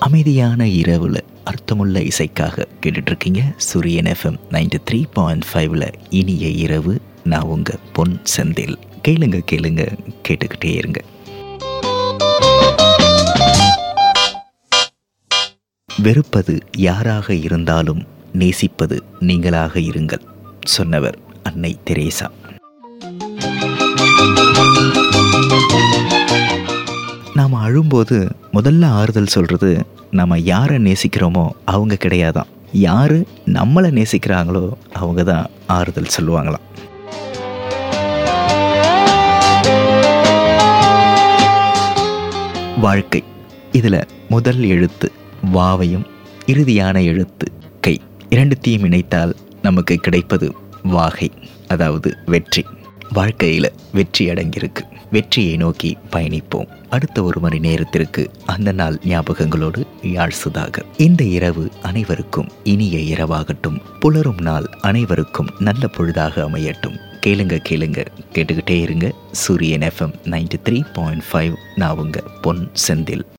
அமைதியான இரவில் அர்த்தமுள்ள இசைக்காக கேட்டுட்ருக்கீங்க சூரியன் எஃப்எம் 93.5 இனிய இரவு. நான் உங்கள் பொன் செந்தில். கேளுங்க கேட்டுக்கிட்டே இருங்க. வெறுப்பது யாராக இருந்தாலும் நேசிப்பது நீங்களாக இருங்கள் சொன்னவர் அன்னை தெரேசா. நாம் அழும்போது முதல்ல ஆறுதல் சொல்கிறது நம்ம யாரை நேசிக்கிறோமோ அவங்க கிடையாதான், யார் நம்மளை நேசிக்கிறாங்களோ அவங்க தான் ஆறுதல் சொல்லுவாங்களாம். வாழ்க்கை இதில் முதல் எழுத்து வாவையும் இறுதியான எழுத்து கை இரண்டுத்தையும் இணைத்தால் நமக்கு கிடைப்பது வாகை, அதாவது வெற்றி. வாழ்க்கையில் வெற்றி அடங்கியிருக்கு. வெற்றியை நோக்கி பயணிப்போம். அடுத்த 1 மணி நேரத்திற்கு அந்த நாள் ஞாபகங்களோடு யாழ் சுதாகர். இந்த இரவு அனைவருக்கும் இனிய இரவாகட்டும். புலரும் நாள் அனைவருக்கும் நல்ல பொழுதாக அமையட்டும். கேளுங்க கேட்டுக்கிட்டே இருங்க. சூரியன் எஃப்எம் 93.5. நான் உங்க பொன் செந்தில்.